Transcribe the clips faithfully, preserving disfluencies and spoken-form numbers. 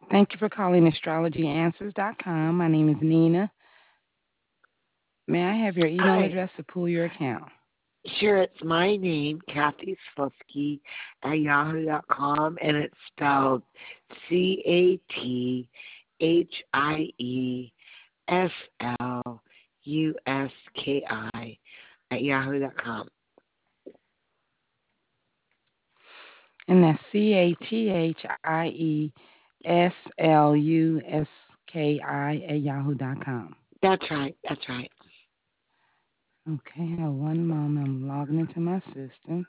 Thank you for calling astrology answers dot com. My name is Nina. May I have your email Hi. address to pull your account? Sure, it's my name, Kathy Slusky at yahoo dot com, and it's spelled C A T H I E S L U S K I at yahoo dot com. And that's C A T H I E S L U S K I at yahoo dot com. That's right, that's right. Okay, hold one moment. I'm logging into my system.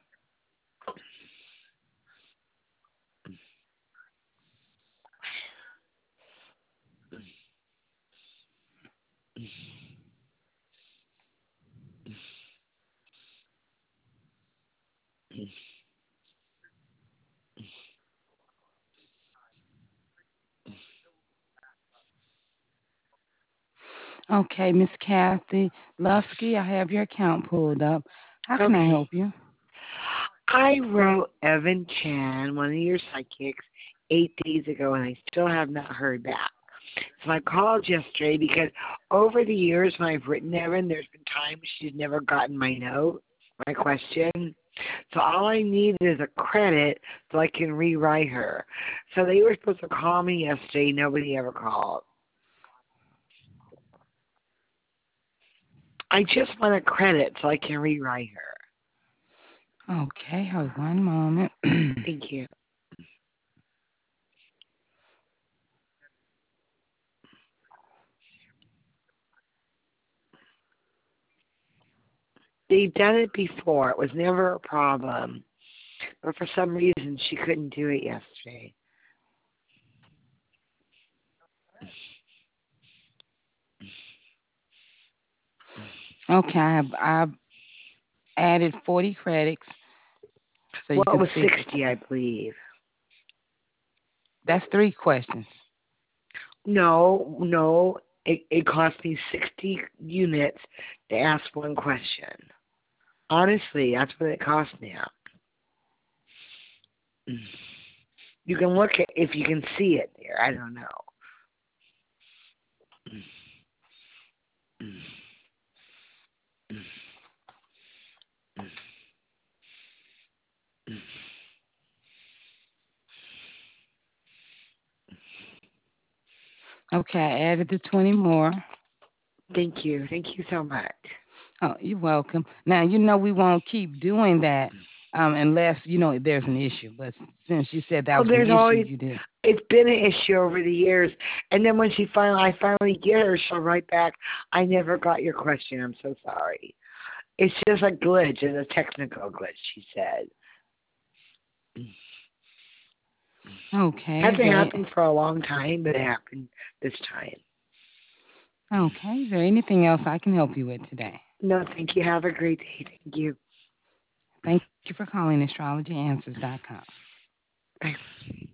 Okay, Miss Kathy Lusky, I have your account pulled up. How can I Okay. help you? I wrote Evan Chan, one of your psychics, eight days ago, and I still have not heard back. So I called yesterday because over the years when I've written Evan, there's been times she's never gotten my note, my question. So all I need is a credit so I can rewrite her. So they were supposed to call me yesterday. Nobody ever called. I just want a credit so I can rewrite her. Okay, hold one moment. Thank you. They've done it before. It was never a problem. But for some reason, she couldn't do it yesterday. Okay, I've, I've added forty credits so Well, you it can was see. sixty, I believe. That's three questions. No, no. It, it cost me sixty units to ask one question. Honestly, that's what it cost now. You can look at if you can see it there. I don't know. Okay, I added the twenty more. Thank you. Thank you so much. Oh, you're welcome. Now, you know we won't keep doing that um, unless, you know, there's an issue. But s- since you said that Well, was an there's issue, always you did. it's been an issue over the years, and then when she finally, I finally get her, she'll write back. I never got your question. I'm so sorry. It's just a glitch, it's a technical glitch. She said. Okay, is Hasn't there, happened for a long time, but it happened this time. okay, is there anything else I can help you with today? No, thank you. Have a great day. Thank you. Thank you for calling astrology answers dot com. Bye.